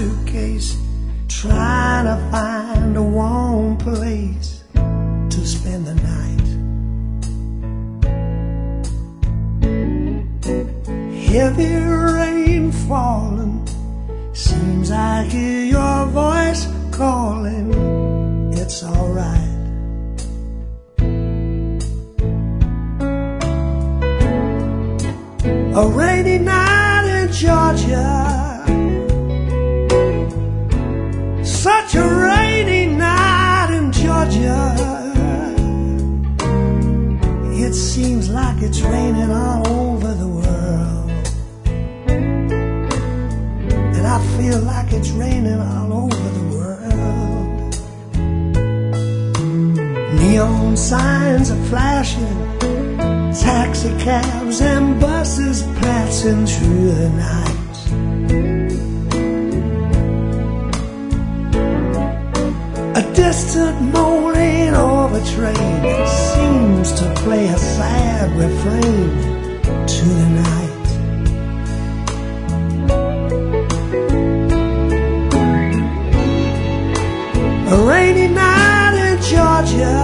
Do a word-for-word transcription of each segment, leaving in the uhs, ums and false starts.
suitcase, trying to find a warm place to spend the night. Heavy rain falling, seems I hear your voice calling. It's alright. A rainy night in Georgia, such a rainy night in Georgia. It seems like it's raining all over the world, and I feel like it's raining all over the world. Neon signs are flashing, taxi cabs and buses passing through the night. A distant moaning of a train seems to play a sad refrain to the night. A rainy night in Georgia,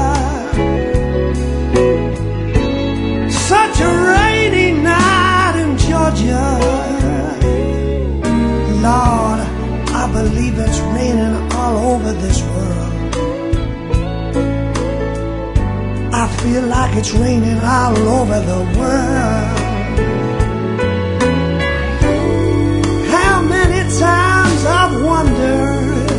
such a rainy night in Georgia. Lord, I believe it's raining all over this world. I feel like it's raining all over the world. How many times I've wondered,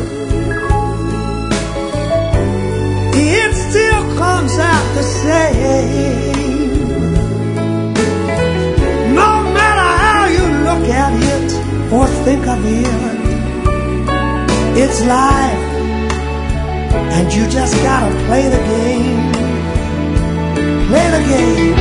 it still comes out the same. No matter how you look at it or think of it, it's life, and you just gotta play the game. Play the game.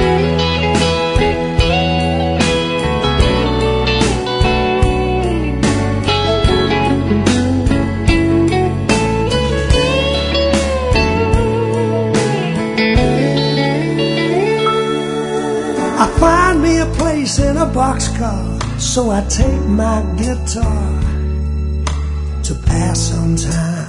I find me a place in a boxcar, so I take my guitar to pass some time.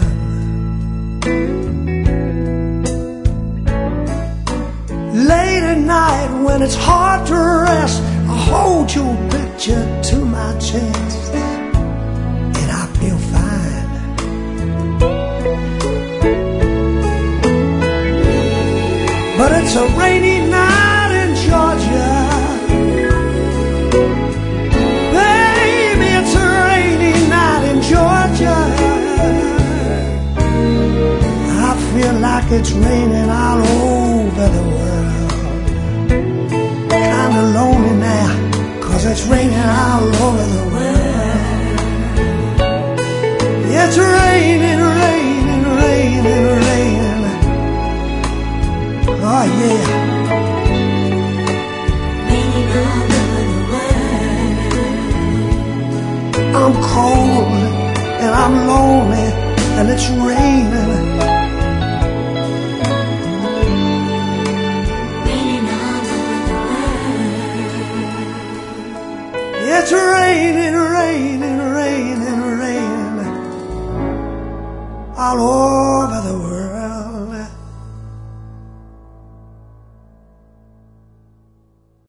Late at night when it's hard to rest, I hold your picture to my chest, and I feel fine. But it's a rainy night in Georgia, baby, it's a rainy night in Georgia. I feel like it's raining all over the world. Kinda lonely now, 'cause it's raining all over the world. It's raining, raining, raining, raining. Oh yeah. Raining all over the world. I'm cold and I'm lonely and it's raining. It's raining, raining, raining, raining all over the world.